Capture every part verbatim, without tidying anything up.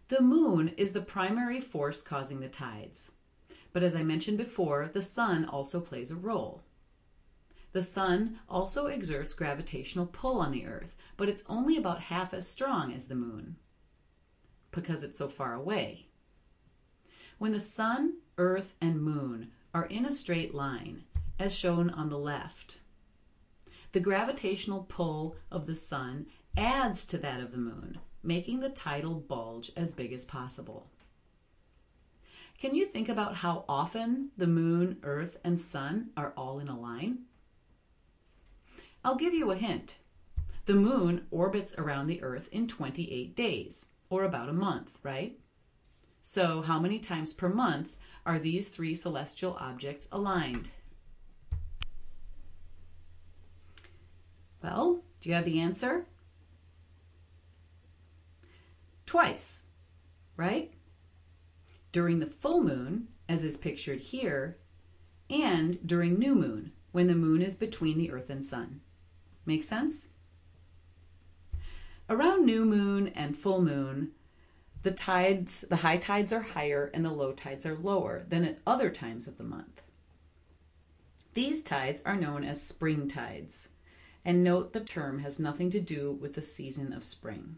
The moon is the primary force causing the tides. But as I mentioned before, the sun also plays a role. The sun also exerts gravitational pull on the earth, but it's only about half as strong as the moon because it's so far away. When the sun, earth, and moon are in a straight line, as shown on the left, the gravitational pull of the sun adds to that of the moon, making the tidal bulge as big as possible. Can you think about how often the moon, earth, and sun are all in a line? I'll give you a hint. The moon orbits around the earth in twenty-eight days, or about a month, right? So how many times per month are these three celestial objects aligned? Well, do you have the answer? Twice, right? During the full moon, as is pictured here, and during new moon, when the moon is between the earth and sun. Make sense? Around new moon and full moon, the tides, the high tides are higher and the low tides are lower than at other times of the month. These tides are known as spring tides, and note the term has nothing to do with the season of spring.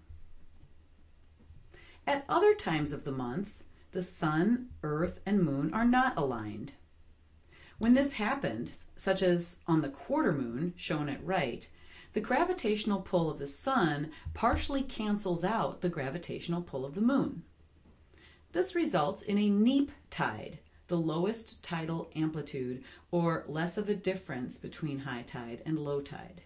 At other times of the month, the sun, earth, and moon are not aligned. When this happens, such as on the quarter moon, shown at right, the gravitational pull of the sun partially cancels out the gravitational pull of the moon. This results in a neap tide, the lowest tidal amplitude, or less of a difference between high tide and low tide.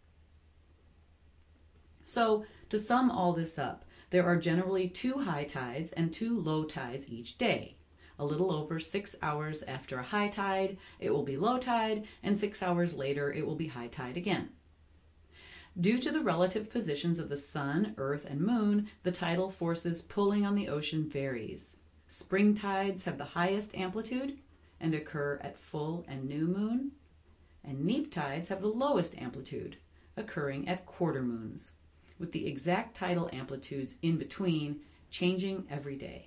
So, to sum all this up, there are generally two high tides and two low tides each day. A little over six hours after a high tide, it will be low tide, and six hours later, it will be high tide again. Due to the relative positions of the sun, earth, and moon, the tidal forces pulling on the ocean varies. Spring tides have the highest amplitude and occur at full and new moon, and neap tides have the lowest amplitude, occurring at quarter moons, with the exact tidal amplitudes in between changing every day.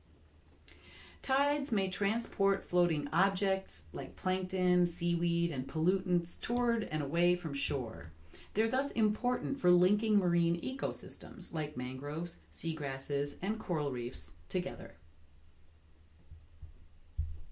Tides may transport floating objects like plankton, seaweed, and pollutants toward and away from shore. They're thus important for linking marine ecosystems like mangroves, seagrasses, and coral reefs together.